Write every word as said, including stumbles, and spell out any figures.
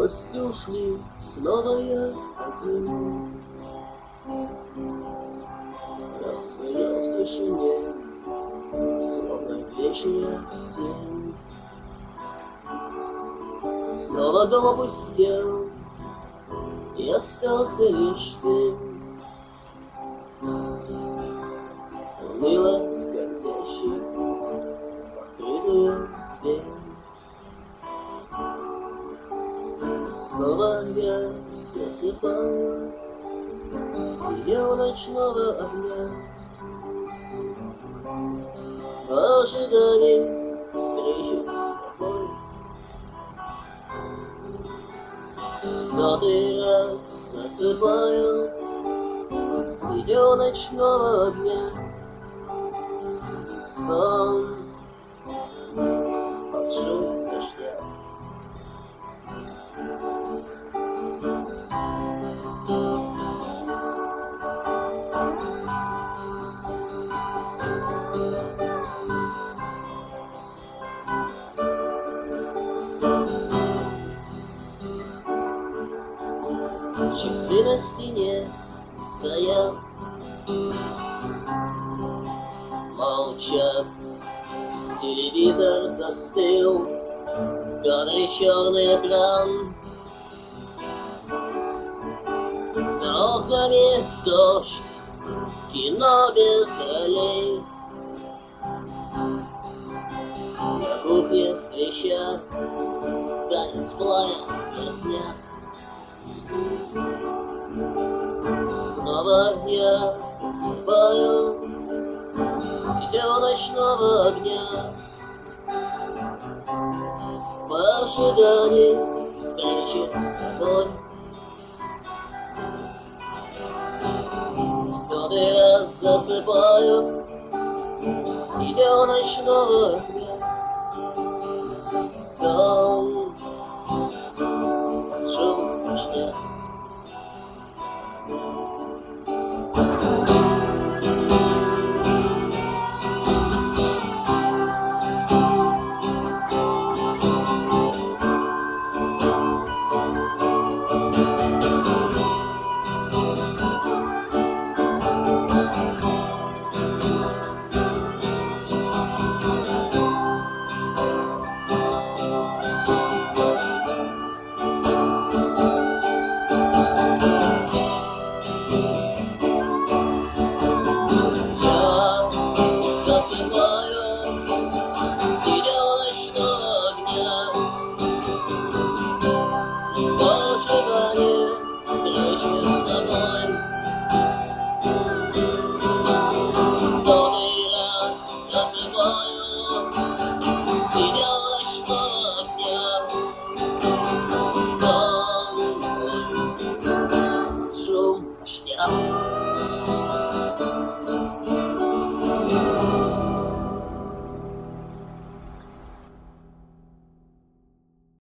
Гости ушли, снова я один. Рассмотрел в тишине, словно вечный день. Снова дом опустел, и остался лишь ты. Уныло скользящий в открытую дверь. Снова я засыпал среди ночного огня, в ожидании встречи с тобой. В сотый раз засыпаю среди ночного огня. Сон под шум дождя. Часы на стене стоят, молчат. Телевизор застыл, в кадре черный экран. За окнами дождь, кино без ролей. На кухне свеча, танец пламя сквозняк. Снова я засыпаю среди ночного огня, в ожидании встречи с тобой. В сотый раз засыпаю среди ночного огня. Сон